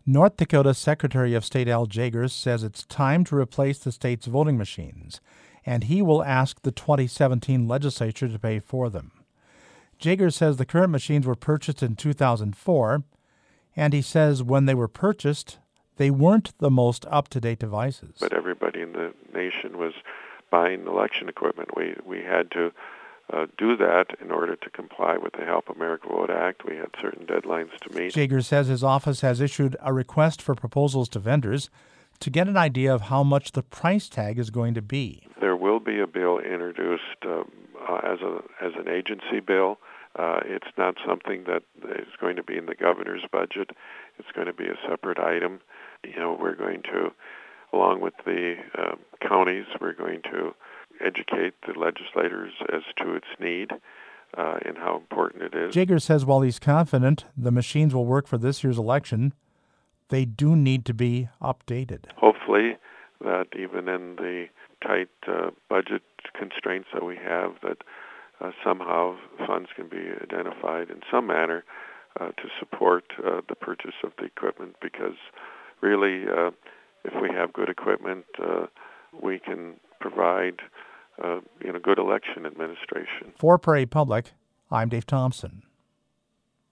North Dakota Secretary of State Al Jagers says it's time to replace the state's voting machines, and he will ask the 2017 legislature to pay for them. Jagers says the current machines were purchased in 2004, and he says when they were purchased, they weren't the most up-to-date devices. But everybody in the nation was buying election equipment. We had to do that in order to comply with the Help America Vote Act. We had certain deadlines to meet. Jagers says his office has issued a request for proposals to vendors to get an idea of how much the price tag is going to be. There will be a bill introduced as an agency bill. It's not something that is going to be in the governor's budget. It's going to be a separate item. We're going to, along with the counties, we're going to educate the legislators as to its need and how important it is. Jagers says while he's confident the machines will work for this year's election, they do need to be updated. Hopefully that even in the tight budget constraints that we have, that somehow funds can be identified in some manner to support the purchase of the equipment, because really if we have good equipment, we can provide good election administration. For Prairie Public, I'm Dave Thompson.